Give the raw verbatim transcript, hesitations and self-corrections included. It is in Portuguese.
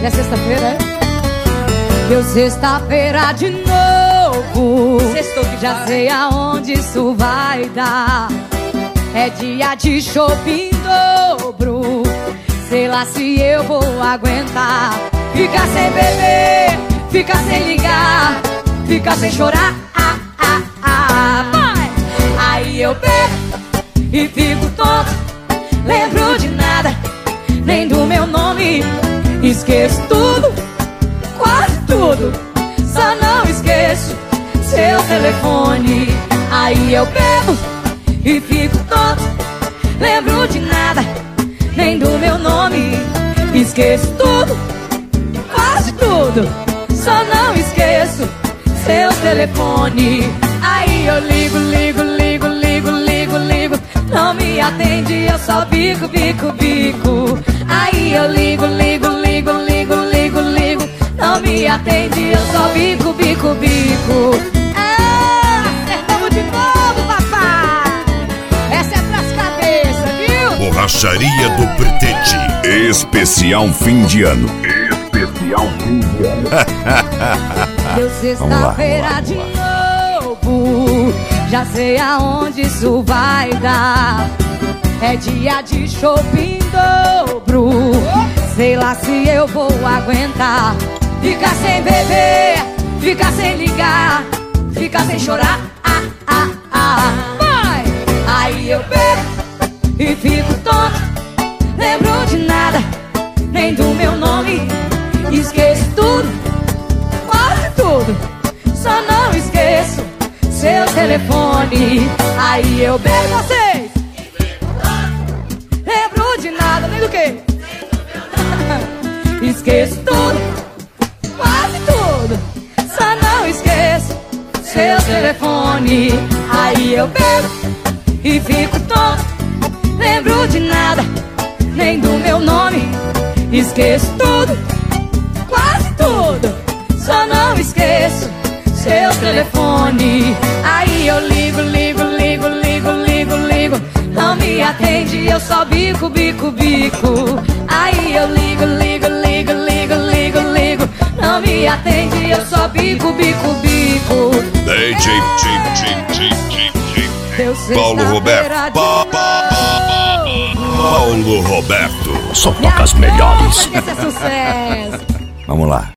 é sexta-feira, é? Deu sexta-feira de novo. Sextou que já sei aonde isso vai dar. É dia de shopping em dobro. Sei lá se eu vou aguentar. Ficar sem beber, ficar sem ligar, ficar sem chorar, ah, ah, ah. Vai! Aí eu bebo e fico tonto. Lembro de nada, nem do meu nome. Esqueço tudo, quase tudo. Só não esqueço seu telefone. Aí eu bebo e fico tonto. Lembro de nada, nem do meu nome. Esqueço tudo, quase tudo. Só não esqueço seu telefone. Aí eu ligo, ligo, ligo, ligo, ligo, ligo. Não me atende, eu só bico, bico, bico. Aí eu ligo, ligo, ligo, ligo, ligo, ligo. Não me atende, eu só bico, bico, bico. Ah, acertamos de novo, papai. Essa é pras cabeças, viu? Borracharia do Pretete. Especial fim de ano. Especial fim de ano. Deu sexta-feira de novo. Já sei aonde isso vai dar. É dia de shopping em dobro. Sei lá se eu vou aguentar. Ficar sem beber, ficar sem ligar, ficar sem chorar, ah, ah, ah. Vai! Aí eu bebo e fico tonto. Lembro de nada, nem do meu nome. Esqueço tudo, quase tudo. Só não esqueço seu telefone. Aí eu bebo vocês. Lembro de nada, nem do que. Esqueço tudo, quase tudo. Só não esqueço seu telefone. Aí eu bebo e fico tonto. Lembro de nada, nem do meu nome. Esqueço tudo, quase tudo. Só não esqueço seu telefone. Aí eu ligo, ligo, ligo, ligo, ligo, ligo. Não me atende, eu só bico, bico, bico. Aí eu ligo, ligo, ligo, ligo, ligo, ligo. Não me atende, eu só bico, bico, bico. D J, J, J, J, J. Paulo Roberto. Pa, pa, pa, Paulo Roberto. Só toca as melhores. Esse é sucesso. Vamos lá.